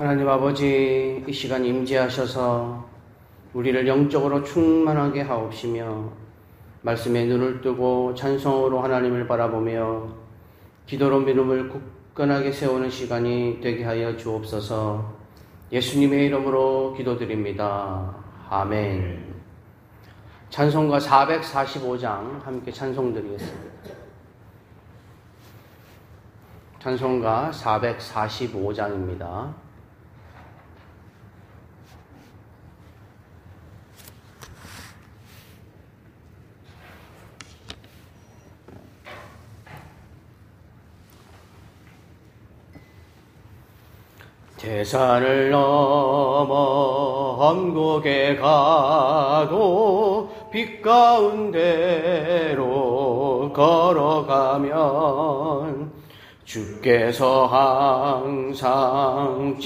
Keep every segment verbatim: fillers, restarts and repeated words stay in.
하나님 아버지, 이 시간 임재하셔서 우리를 영적으로 충만하게 하옵시며 말씀에 눈을 뜨고 찬송으로 하나님을 바라보며 기도로 믿음을 굳건하게 세우는 시간이 되게 하여 주옵소서. 예수님의 이름으로 기도드립니다. 아멘. 찬송가 사백사십오 장 함께 찬송드리겠습니다. 찬송가 사백사십오 장입니다. 대산을 넘어 언곡에 가도 빛 가운데로 걸어가면 주께서 항상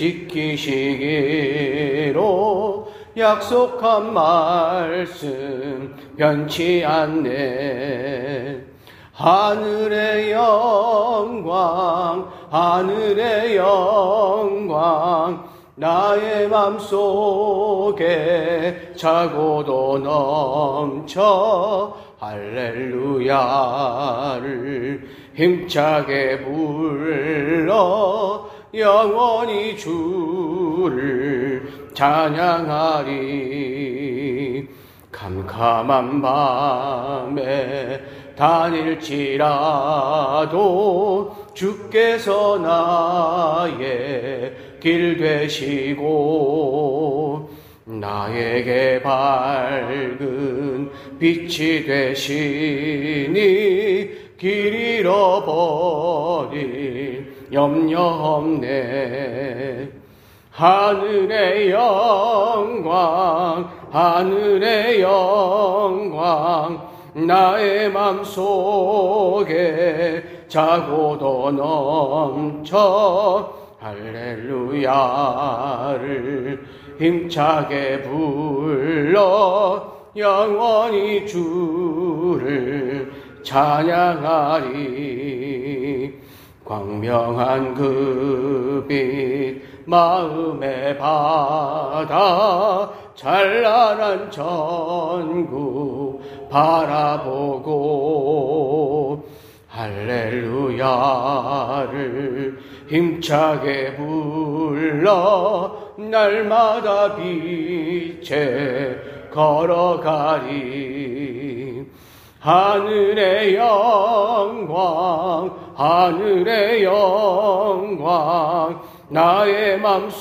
지키시기로 약속한 말씀 변치 않네. 하늘의 영광, 하늘의 영광, 나의 맘속에 차고도 넘쳐 할렐루야를 힘차게 불러 영원히 주를 찬양하리. 캄캄한 밤에 다닐지라도 주께서 나의 길 되시고 나에게 밝은 빛이 되시니 길 잃어버릴 염려 없네. 하늘의 영광, 하늘의 영광, 나의 맘속에 차고도 넘쳐 할렐루야를 힘차게 불러 영원히 주를 찬양하리. 광명한 그 빛 마음에 받아 찬란한 전구 바라보고 할렐루야를 힘차게 불러 날마다 빛에 걸어가리. 하늘의 영광, 하늘의 영광, 나의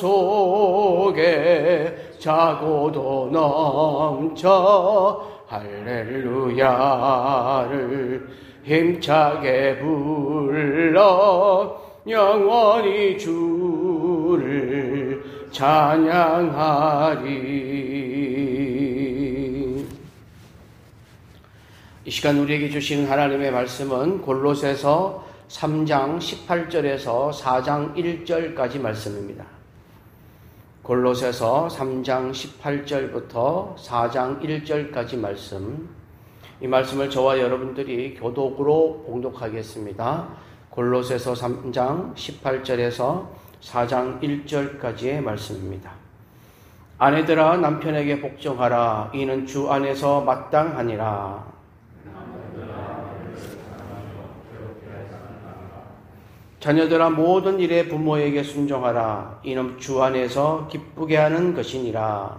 맘속에 차고도 넘쳐 할렐루야를 힘차게 불러 영원히 주를 찬양하리. 이 시간 우리에게 주신 하나님의 말씀은 골로새서 삼 장 십팔 절에서 사 장 일 절까지 말씀입니다. 골로새서 삼 장 십팔 절부터 사 장 일 절까지 말씀. 이 말씀을 저와 여러분들이 교독으로 봉독하겠습니다. 골로새서 삼 장 십팔 절에서 사 장 일 절까지의 말씀입니다. 아내들아 남편에게 복종하라. 이는 주 안에서 마땅하니라. 자녀들아 모든 일에 부모에게 순종하라. 이는 주 안에서 기쁘게 하는 것이니라.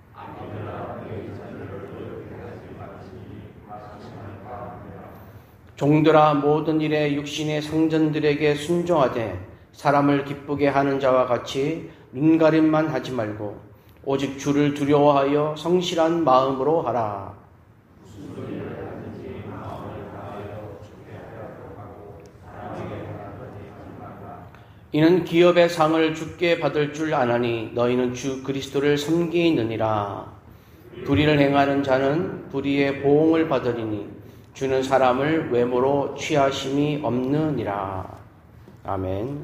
종들아 모든 일에 육신의 상전들에게 순종하되 사람을 기쁘게 하는 자와 같이 눈가림만 하지 말고 오직 주를 두려워하여 성실한 마음으로 하라. 이는 기업의 상을 주께 받을 줄 아나니 너희는 주 그리스도를 섬기느니라. 불의를 행하는 자는 불의의 보응을 받으리니 주는 사람을 외모로 취하심이 없느니라. 아멘.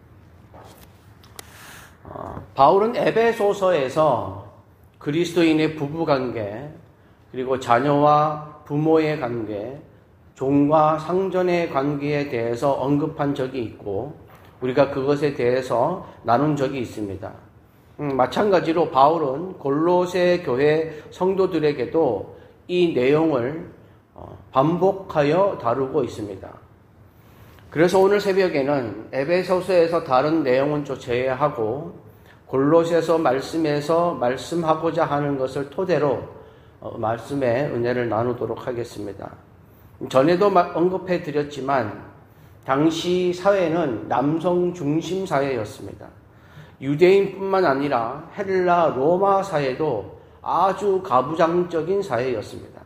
어, 바울은 에베소서에서 그리스도인의 부부관계, 그리고 자녀와 부모의 관계, 종과 상전의 관계에 대해서 언급한 적이 있고, 우리가 그것에 대해서 나눈 적이 있습니다. 음, 마찬가지로 바울은 골로새 교회 성도들에게도 이 내용을 반복하여 다루고 있습니다. 그래서 오늘 새벽에는 에베소서에서 다른 내용은 좀 제외하고 골로새서 말씀에서 말씀하고자 하는 것을 토대로 말씀의 은혜를 나누도록 하겠습니다. 전에도 언급해 드렸지만 당시 사회는 남성 중심 사회였습니다. 유대인뿐만 아니라 헬라 로마 사회도 아주 가부장적인 사회였습니다.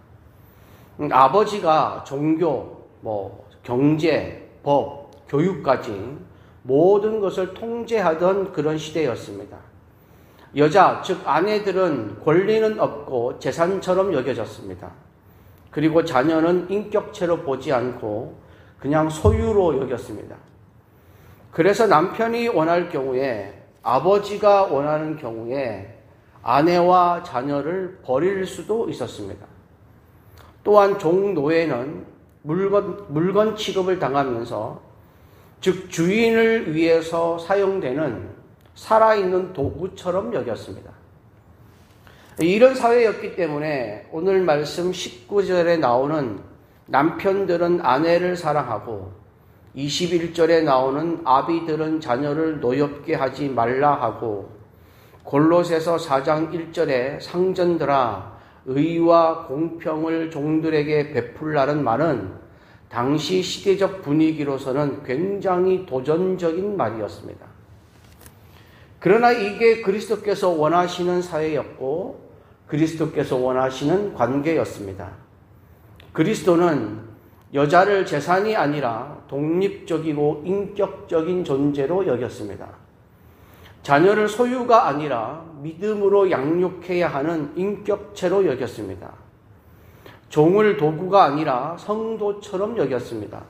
아버지가 종교, 뭐 경제, 법, 교육까지 모든 것을 통제하던 그런 시대였습니다. 여자, 즉 아내들은 권리는 없고 재산처럼 여겨졌습니다. 그리고 자녀는 인격체로 보지 않고 그냥 소유로 여겼습니다. 그래서 남편이 원할 경우에, 아버지가 원하는 경우에 아내와 자녀를 버릴 수도 있었습니다. 또한 종노예는 물건, 물건 취급을 당하면서, 즉 주인을 위해서 사용되는 살아있는 도구처럼 여겼습니다. 이런 사회였기 때문에 오늘 말씀 십구 절에 나오는 남편들은 아내를 사랑하고 이십일 절에 나오는 아비들은 자녀를 노엽게 하지 말라 하고 골로새서 사 장 일 절에 상전들아 의와 공평을 종들에게 베풀라는 말은 당시 시대적 분위기로서는 굉장히 도전적인 말이었습니다. 그러나 이게 그리스도께서 원하시는 사회였고 그리스도께서 원하시는 관계였습니다. 그리스도는 여자를 재산이 아니라 독립적이고 인격적인 존재로 여겼습니다. 자녀를 소유가 아니라 믿음으로 양육해야 하는 인격체로 여겼습니다. 종을 도구가 아니라 성도처럼 여겼습니다.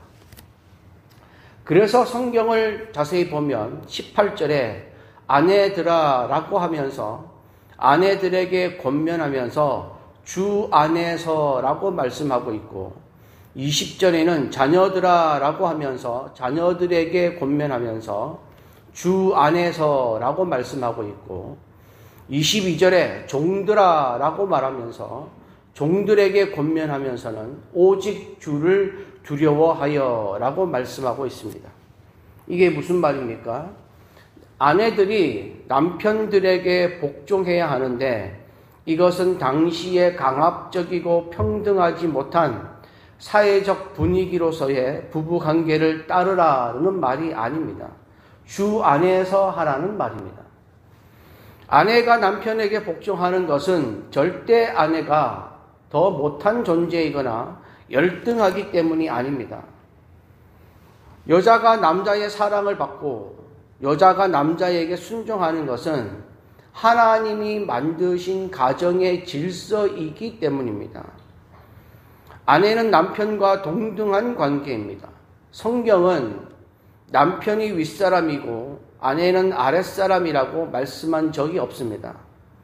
그래서 성경을 자세히 보면 십팔 절에 아내들아 라고 하면서 아내들에게 권면하면서 주 안에서 라고 말씀하고 있고 이십 절에는 자녀들아 라고 하면서 자녀들에게 권면하면서 주 안에서 라고 말씀하고 있고 이십이 절에 종들아 라고 말하면서 종들에게 권면하면서는 오직 주를 두려워하여 라고 말씀하고 있습니다. 이게 무슨 말입니까? 아내들이 남편들에게 복종해야 하는데 이것은 당시에 강압적이고 평등하지 못한 사회적 분위기로서의 부부관계를 따르라는 말이 아닙니다. 주 안에서 하라는 말입니다. 아내가 남편에게 복종하는 것은 절대 아내가 더 못한 존재이거나 열등하기 때문이 아닙니다. 여자가 남자의 사랑을 받고 여자가 남자에게 순종하는 것은 하나님이 만드신 가정의 질서이기 때문입니다. 아내는 남편과 동등한 관계입니다. 성경은 남편이 윗사람이고 아내는 아랫사람이라고 말씀한 적이 없습니다.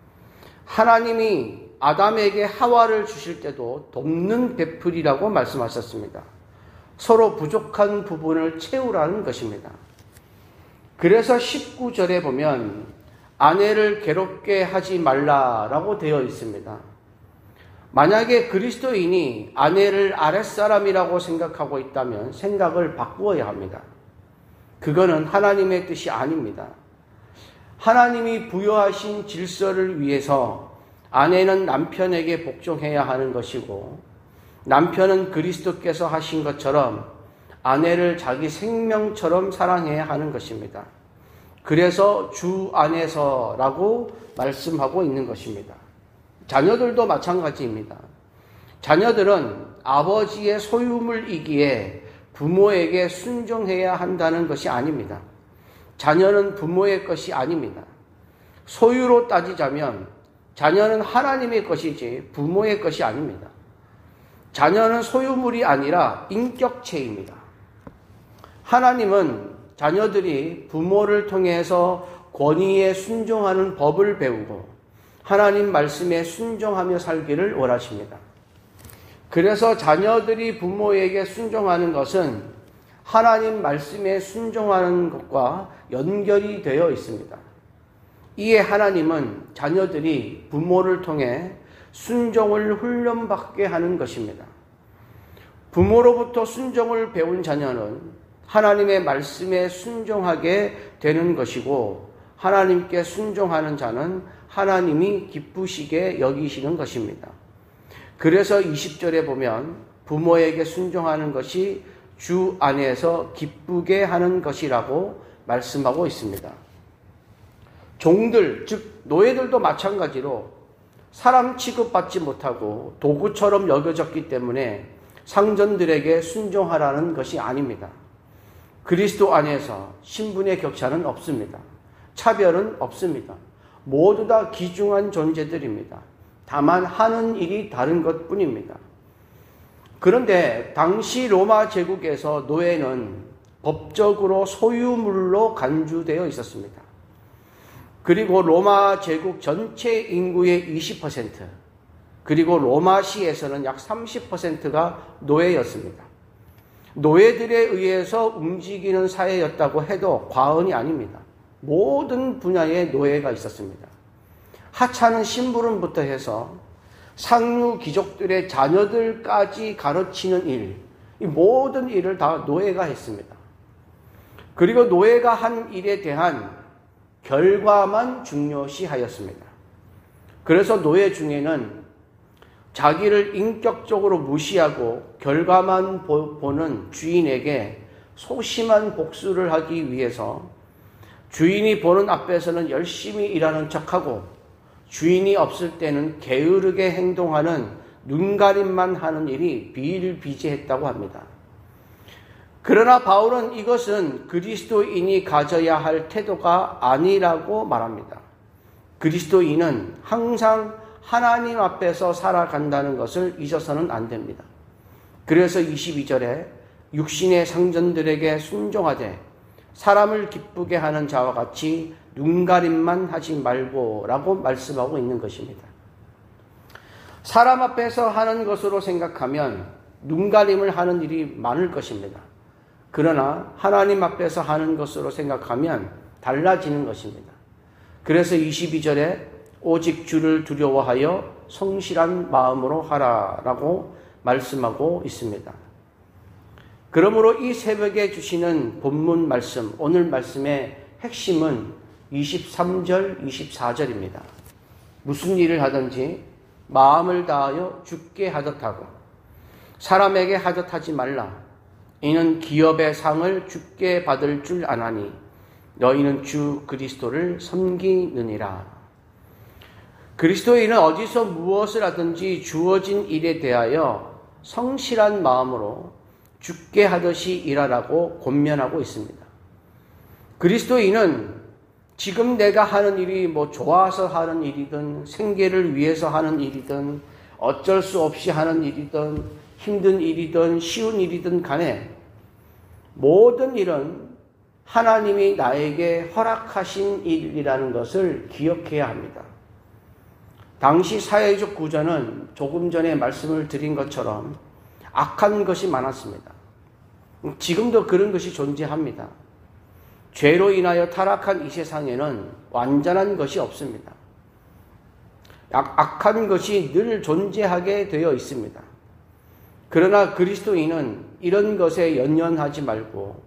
하나님이 아담에게 하와를 주실 때도 돕는 베풀이라고 말씀하셨습니다. 서로 부족한 부분을 채우라는 것입니다. 그래서 십구 절에 보면 아내를 괴롭게 하지 말라라고 되어 있습니다. 만약에 그리스도인이 아내를 아랫사람이라고 생각하고 있다면 생각을 바꾸어야 합니다. 그거는 하나님의 뜻이 아닙니다. 하나님이 부여하신 질서를 위해서 아내는 남편에게 복종해야 하는 것이고 남편은 그리스도께서 하신 것처럼 아내를 자기 생명처럼 사랑해야 하는 것입니다. 그래서 주 안에서라고 말씀하고 있는 것입니다. 자녀들도 마찬가지입니다. 자녀들은 아버지의 소유물이기에 부모에게 순종해야 한다는 것이 아닙니다. 자녀는 부모의 것이 아닙니다. 소유로 따지자면 자녀는 하나님의 것이지 부모의 것이 아닙니다. 자녀는 소유물이 아니라 인격체입니다. 하나님은 자녀들이 부모를 통해서 권위에 순종하는 법을 배우고 하나님 말씀에 순종하며 살기를 원하십니다. 그래서 자녀들이 부모에게 순종하는 것은 하나님 말씀에 순종하는 것과 연결이 되어 있습니다. 이에 하나님은 자녀들이 부모를 통해 순종을 훈련받게 하는 것입니다. 부모로부터 순종을 배운 자녀는 하나님의 말씀에 순종하게 되는 것이고, 하나님께 순종하는 자는 하나님이 기쁘시게 여기시는 것입니다. 그래서 이십 절에 보면 부모에게 순종하는 것이 주 안에서 기쁘게 하는 것이라고 말씀하고 있습니다. 종들, 즉 노예들도 마찬가지로 사람 취급받지 못하고 도구처럼 여겨졌기 때문에 상전들에게 순종하라는 것이 아닙니다. 그리스도 안에서 신분의 격차는 없습니다. 차별은 없습니다. 모두 다 귀중한 존재들입니다. 다만 하는 일이 다른 것뿐입니다. 그런데 당시 로마 제국에서 노예는 법적으로 소유물로 간주되어 있었습니다. 그리고 로마 제국 전체 인구의 이십 퍼센트, 그리고 로마시에서는 약 삼십 퍼센트가 노예였습니다. 노예들에 의해서 움직이는 사회였다고 해도 과언이 아닙니다. 모든 분야의 노예가 있었습니다. 하찮은 심부름부터 해서 상류 귀족들의 자녀들까지 가르치는 일, 이 모든 일을 다 노예가 했습니다. 그리고 노예가 한 일에 대한 결과만 중요시하였습니다. 그래서 노예 중에는 자기를 인격적으로 무시하고 결과만 보는 주인에게 소심한 복수를 하기 위해서 주인이 보는 앞에서는 열심히 일하는 척하고 주인이 없을 때는 게으르게 행동하는 눈가림만 하는 일이 비일비재했다고 합니다. 그러나 바울은 이것은 그리스도인이 가져야 할 태도가 아니라고 말합니다. 그리스도인은 항상 하나님 앞에서 살아간다는 것을 잊어서는 안 됩니다. 그래서 이십이 절에 육신의 상전들에게 순종하되 사람을 기쁘게 하는 자와 같이 눈가림만 하지 말고 라고 말씀하고 있는 것입니다. 사람 앞에서 하는 것으로 생각하면 눈가림을 하는 일이 많을 것입니다. 그러나 하나님 앞에서 하는 것으로 생각하면 달라지는 것입니다. 그래서 이십이 절에 오직 주를 두려워하여 성실한 마음으로 하라라고 말씀하고 있습니다. 그러므로 이 새벽에 주시는 본문 말씀, 오늘 말씀의 핵심은 이십삼 절, 이십사 절입니다. 무슨 일을 하든지 마음을 다하여 주께 하듯 하고 사람에게 하듯 하지 말라. 이는 기업의 상을 주께 받을 줄 아나니 너희는 주 그리스도를 섬기느니라. 그리스도인은 어디서 무엇을 하든지 주어진 일에 대하여 성실한 마음으로 주께 하듯이 일하라고 권면하고 있습니다. 그리스도인은 지금 내가 하는 일이 뭐 좋아서 하는 일이든 생계를 위해서 하는 일이든 어쩔 수 없이 하는 일이든 힘든 일이든 쉬운 일이든 간에 모든 일은 하나님이 나에게 허락하신 일이라는 것을 기억해야 합니다. 당시 사회적 구조는 조금 전에 말씀을 드린 것처럼 악한 것이 많았습니다. 지금도 그런 것이 존재합니다. 죄로 인하여 타락한 이 세상에는 완전한 것이 없습니다. 악한 것이 늘 존재하게 되어 있습니다. 그러나 그리스도인은 이런 것에 연연하지 말고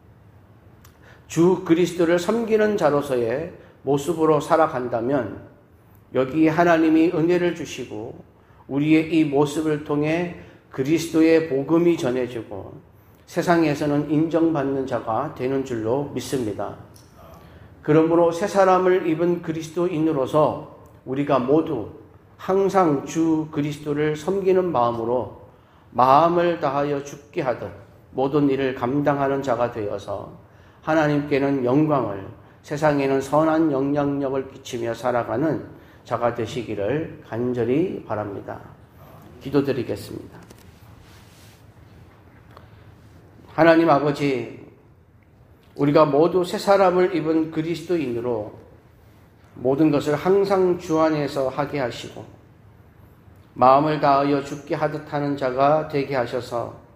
주 그리스도를 섬기는 자로서의 모습으로 살아간다면 여기에 하나님이 은혜를 주시고 우리의 이 모습을 통해 그리스도의 복음이 전해지고 세상에서는 인정받는 자가 되는 줄로 믿습니다. 그러므로 새 사람을 입은 그리스도인으로서 우리가 모두 항상 주 그리스도를 섬기는 마음으로 마음을 다하여 죽게 하듯 모든 일을 감당하는 자가 되어서 하나님께는 영광을, 세상에는 선한 영향력을 끼치며 살아가는 자가 되시기를 간절히 바랍니다. 기도드리겠습니다. 하나님 아버지, 우리가 모두 새 사람을 입은 그리스도인으로 모든 것을 항상 주 안에서 하게 하시고 마음을 다하여 죽게 하듯 하는 자가 되게 하셔서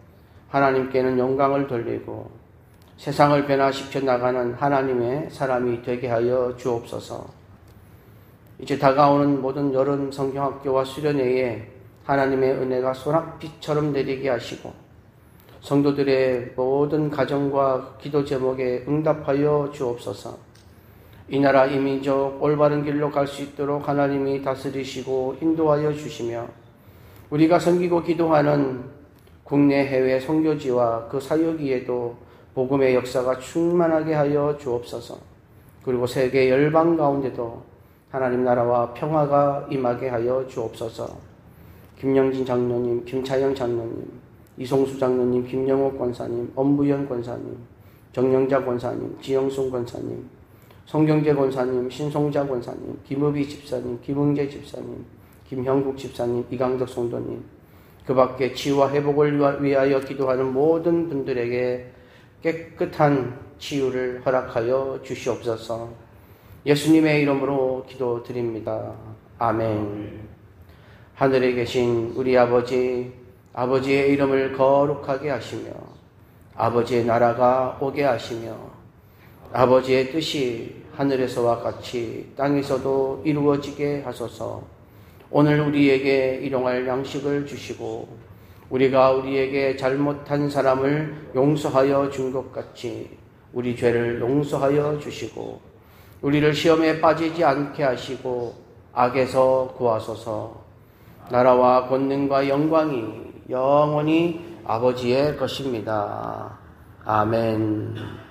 하나님께는 영광을 돌리고 세상을 변화시켜 나가는 하나님의 사람이 되게 하여 주옵소서. 이제 다가오는 모든 여름 성경학교와 수련회에 하나님의 은혜가 소낙비처럼 내리게 하시고 성도들의 모든 가정과 기도 제목에 응답하여 주옵소서. 이 나라 이 민족 올바른 길로 갈 수 있도록 하나님이 다스리시고 인도하여 주시며 우리가 섬기고 기도하는 국내 해외 선교지와 그 사역위에도 복음의 역사가 충만하게 하여 주옵소서. 그리고 세계 열방 가운데도 하나님 나라와 평화가 임하게 하여 주옵소서. 김영진 장로님, 김차영 장로님, 이송수 장로님, 김영옥 권사님, 엄부연 권사님, 정영자 권사님, 지영순 권사님, 송경재 권사님, 신송자 권사님, 김의비 집사님, 김은재 집사님, 김형국 집사님, 이강덕 성도님, 그 밖에 치유와 회복을 위하여 기도하는 모든 분들에게 깨끗한 치유를 허락하여 주시옵소서. 예수님의 이름으로 기도드립니다. 아멘. 하늘에 계신 우리 아버지, 아버지의 이름을 거룩하게 하시며 아버지의 나라가 오게 하시며 아버지의 뜻이 하늘에서와 같이 땅에서도 이루어지게 하소서. 오늘 우리에게 일용할 양식을 주시고 우리가 우리에게 잘못한 사람을 용서하여 준 것 같이 우리 죄를 용서하여 주시고 우리를 시험에 빠지지 않게 하시고 악에서 구하소서. 나라와 권능과 영광이 영원히 아버지의 것입니다. 아멘.